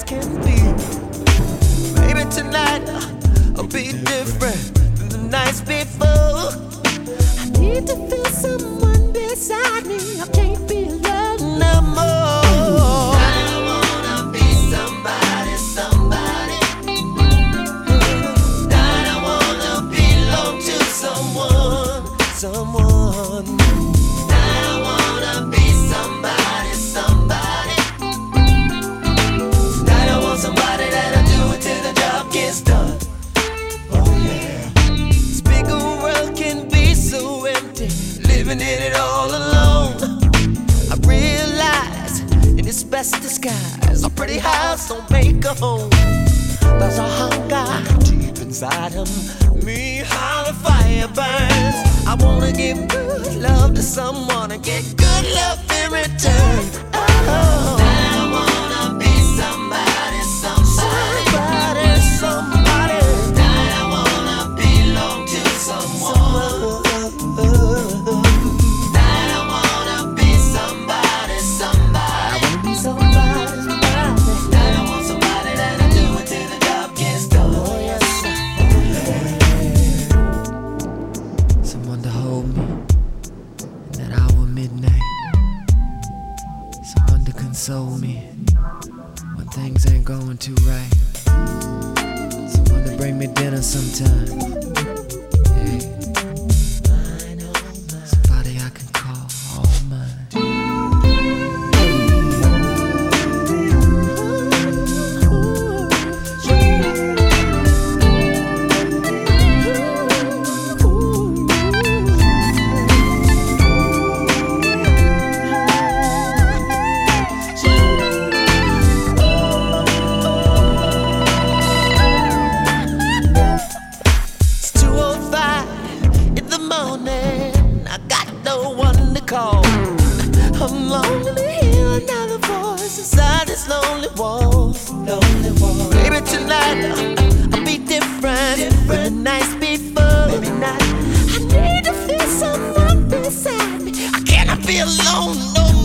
can be. Maybe tonight I'll be different than the nights before. I need to feel someone beside me. I can't be alone no more. I wanna be somebody, somebody. I wanna belong to someone, someone. I wanna be somebody, somebody. Tonight I want somebody that'll do it till the job gets done. Oh yeah. This big old world can be so empty, living in it all alone. I realize in its best disguise, a pretty house don't make a home. There's a hunger deep inside of me, how the fire burns. I wanna give good love to someone and get good love in return. Oh, I wanna be somebody, somebody, somebody. I wanna belong to someone. I wanna be somebody, somebody. I wanna be somebody, somebody. I want somebody that'll do it till the job gets done. Oh yes, someone to hold me in that hour of midnight. Someone to console me when things ain't going too right. Someone to bring me dinner sometime. Yeah. Somebody I can call all mine. It's 2:05 in the morning. I got no one to call. I'm lonely to hear another voice inside this lonely walls. Lonely walls. Maybe tonight I'll be different than the nights before. Maybe not. I need to feel someone beside me. I cannot be alone no